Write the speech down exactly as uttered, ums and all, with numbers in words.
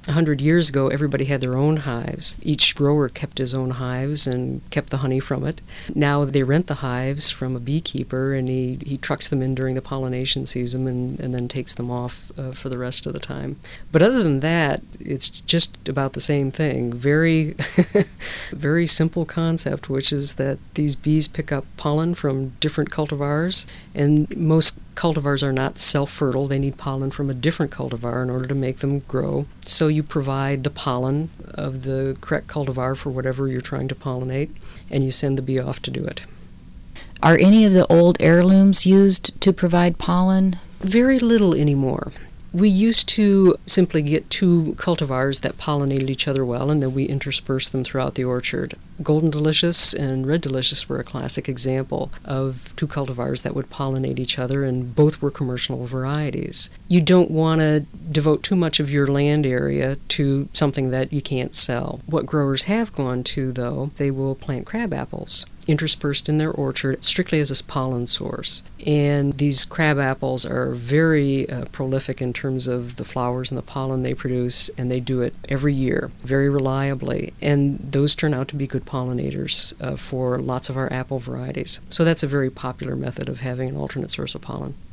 A hundred years ago, everybody had their own hives. Each grower kept his own hives and kept the honey from it. Now they rent the hives from a beekeeper, and he, he trucks them in during the pollination season and, and then takes them off uh, for the rest of the time. But other than that, it's just about the same thing. Very, very simple concept, which is that these bees pick up pollen from different cultivars, and most cultivars are not self-fertile. They need pollen from a different cultivar in order to make them grow. So you provide the pollen of the correct cultivar for whatever you're trying to pollinate, and you send the bee off to do it. Are any of the old heirlooms used to provide pollen? Very little anymore. We used to simply get two cultivars that pollinated each other well, and then we interspersed them throughout the orchard. Golden Delicious and Red Delicious were a classic example of two cultivars that would pollinate each other, and both were commercial varieties. You don't want to devote too much of your land area to something that you can't sell. What growers have gone to, though, they will plant crab apples interspersed in their orchard strictly as a pollen source. And these crab apples are very uh, prolific in terms of the flowers and the pollen they produce, and they do it every year very reliably. And those turn out to be good pollinators uh, for lots of our apple varieties. So that's a very popular method of having an alternate source of pollen.